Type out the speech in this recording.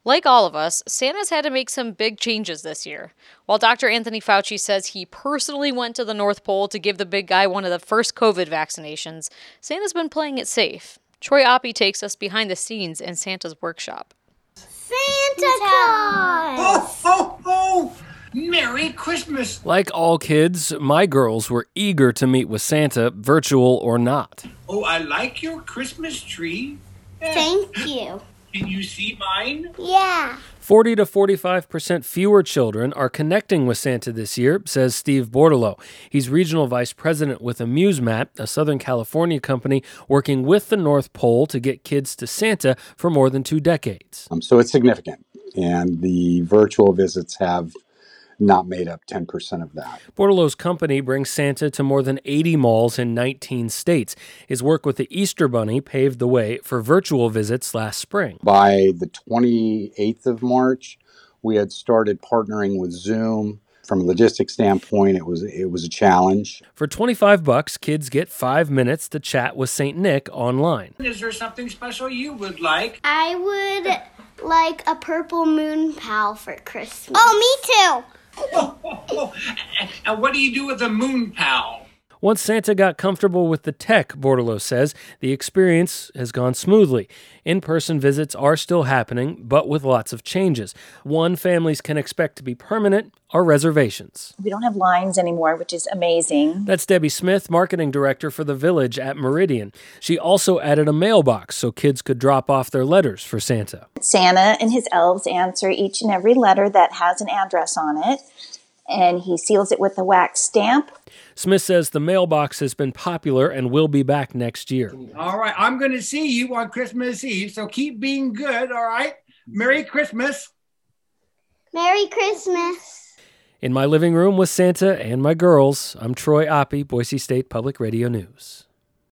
Like all of us, Santa's had to make some big changes this year. While Dr. Anthony Fauci says he personally went to the North Pole to give the big guy one of the first COVID vaccinations, Santa's been playing it safe. Troy Oppie takes us behind the scenes in Santa's workshop. Santa Claus! Oh, oh, oh! Merry Christmas! Like all kids, my girls were eager to meet with Santa, virtual or not. Oh, I like your Christmas tree. Thank you. Can you see mine? Yeah. 40 to 45% fewer children are connecting with Santa this year, says Steve Bordelot. He's regional vice president with AmuseMat, a Southern California company working with the North Pole to get kids to Santa for more than 2 decades. So it's significant, and the virtual visits have not made up 10% of that. Bordelot's company brings Santa to more than 80 malls in 19 states. His work with the Easter Bunny paved the way for virtual visits last spring. By the 28th of March, we had started partnering with Zoom. From a logistics standpoint, it was a challenge. For $25, kids get 5 minutes to chat with St. Nick online. Is there something special you would like? I would like a purple moon pal for Christmas. Oh, me too. And what do you do with a moon pal? Once Santa got comfortable with the tech, Bordelot says, the experience has gone smoothly. In-person visits are still happening, but with lots of changes. One families can expect to be permanent are reservations. We don't have lines anymore, which is amazing. That's Debbie Smith, marketing director for the Village at Meridian. She also added a mailbox so kids could drop off their letters for Santa. Santa and his elves answer each and every letter that has an address on it, and he seals it with a wax stamp. Smith says the mailbox has been popular and will be back next year. All right, I'm going to see you on Christmas Eve, so keep being good, all right? Merry Christmas. Merry Christmas. In my living room with Santa and my girls, I'm Troy Oppie, Boise State Public Radio News.